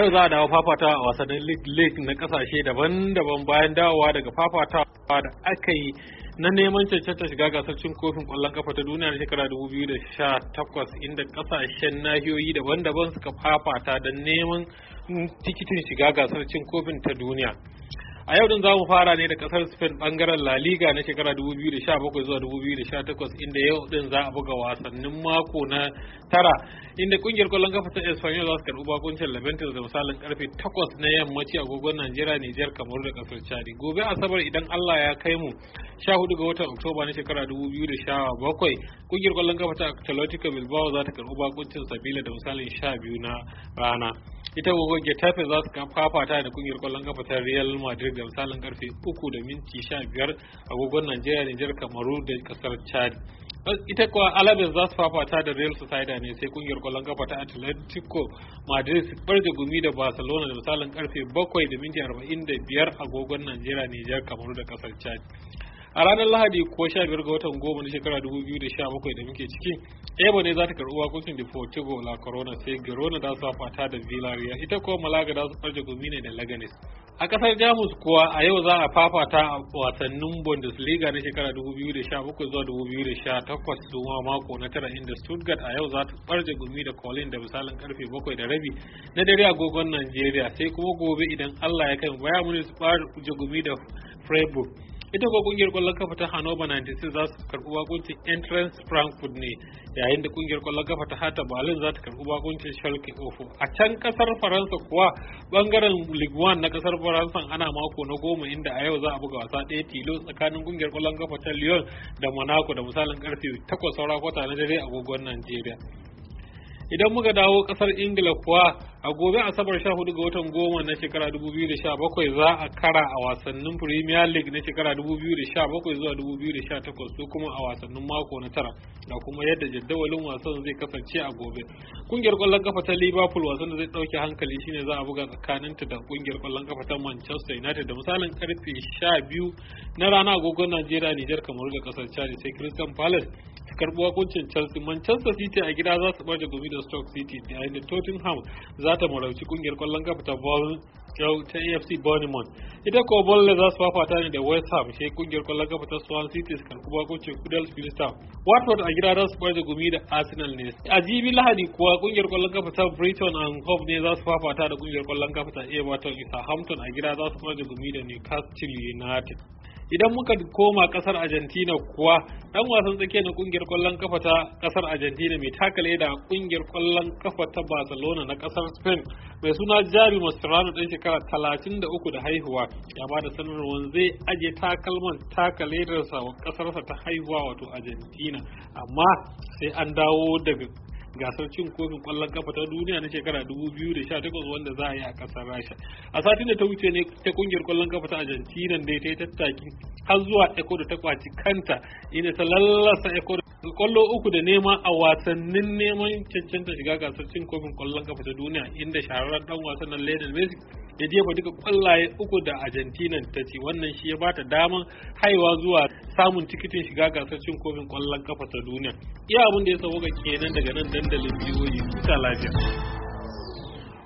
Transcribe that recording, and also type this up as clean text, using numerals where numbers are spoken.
yau za a dawo fafatawa a wasannin league na kasashe daban-daban bayan dawowa daga fafatawa da aka yi na neman cancanta shiga gasar cin kofin kwallon kafa ta duniya na shekara 2018 inda kasashen nahiyoyi daban-daban suka fafata don neman tikitin shiga gasar cin kofin ta duniya. A yau din za mu fara ne da kasar Spain bangaren La Liga na shekara 2017 zuwa 2018 inda yau din za a buga wasannin mako na tara inda kungiyar kwallon kafa ta Espanyol za su karbi bakuncin Leventis da misalin karfe 8 na yammaci agogon Najeriya, Nijar, Kamaru da kasar Chad. Gobe Asabar idan Allah ya kai mu 14 ga watan Oktoba na shekara 2017 kungiyar kwallon kafa ta Atletico Bilbao za ta karbi bakuncin Sevilla da misalin 12 na rana. Ita gogo Getafe za su fafata da kungiyar kwallon kafa ta Real Madrid da misalin karfe 3:15 agogon Najeriya, Nijar, Kamaru da kasar Chad. Ita kuwa Alaves za su fafata da Real Sociedad ne sai kungiyar kwallon kafa ta Atletico Madrid su barje gumi da Barcelona da misalin karfe 7:45 agogon Najeriya, Nijar, Kamaru da kasar Chad. A ranar Lahadi ko 15 ga watan goma na shekara 2017 da muke ciki, Ebo ne za ta karɓi wakuncin Deportivo La Corona sai Girona za su fafata da Villarreal, ita kuwa Malaga za su farje gumi ne da Leganes. A kasar Jamus kuwa a yau za a fafata a wasannin Bundesliga na shekara 2017 zuwa 2018 zuwa mako na tara inda Stuttgart a yau za ta farje gumi da Colin da misalin karfe 7:30 na dare agogon Najeriya, sai kuma gobe idan Allah ya kai Bayern Munich su farje gumi da Freiburg. Ita ko kungiyar kwallon kafa ta Hannover 96 za su karɓi bakuncin Eintracht Frankfurt ne, yayin da kungiyar kwallon kafa ta Hertha Berlin za ta karɓi bakuncin Schalke 04. A can kasar Faransa kuwa bangaren Ligue 1 na kasar Faransa ana mako na 10 inda a yau za a buga wasa ɗaya tilo tsakanin kungiyar kwallon kafa ta Lyon da Monaco da misalin karfe 8:15 na dare agogon Najeriya. Idan muka dawo kasar Ingila kuwa a gobe Asabar 14 ga watan goma na shekara 2017 za a kara a wasannin Premier League na shekara 2017 zuwa 2018 su kuma a wasannin mako na tara da kuma yadda jadawalin wasan zai kasance a gobe. Kungiyar kwallon kafa ta Liverpool wasan da zai dauke hankali shine za a buga tsakaninta da kungiyar kwallon kafa ta Manchester United da misalin karfe 12 na rana agogon Najeriya, Nijar, Kamaru da kasar Chad sai Crystal Palace su karbi wakuncin Chelsea. Manchester City a gida za su barje gumi da Stoke City yayin da Tottenham za ta marauci kungiyar kwallon kafa ta AFC Bournemouth. Ita ko Burnley za su fafata ne da West Ham sai kungiyar kwallon kafa ta Swansea City su karbi wakuncin Huddersfield Town. Watford a gida za su barje gumi da Arsenal ne. A jibi Lahadi kuwa kungiyar kwallon kafa ta Brighton and Hove ne za su fafata da kungiyar kwallon kafa ta Everton. Southampton a gida za su barje gumi da Newcastle United. Idan muka koma kasar Argentina kuwa dan wasan tsakiya na kungiyar kwallon kafa ta kasar Argentina mai takale da kungiyar kwallon kafa ta Barcelona na kasar Spain mai suna Javi Mascherano dan shekara 33 da haihuwa ya bada sanarwar zai aje takalman takale da kasarsa ta haihuwa wato Argentina, amma sai an dawo daga gasar cin kofin kwallon kafa ta duniya na shekara 2018 wanda za a yi a kasar Rasha. A satin da ta wuce ne ta kungiyar kwallon kafa ta Argentina da ta yi tattaki har zuwa Ecuador ta kwaci kanta inda ta lallasa Ecuador kwallo 3 da nema a wasannin neman cancanta shiga gasar cin kofin kwallon kafa ta duniya inda shahararren dan wasan nan Lionel Messi ya jefa duka kwallaye 3 da Argentina ta ci. Wannan shi ya bata daman haihuwa zuwa samun tikitin shiga gasar cin kofin kwallon kafa ta duniya. Iya abin da ya sauka kenan daga nan dandalin biyoyi. Huta lafiya.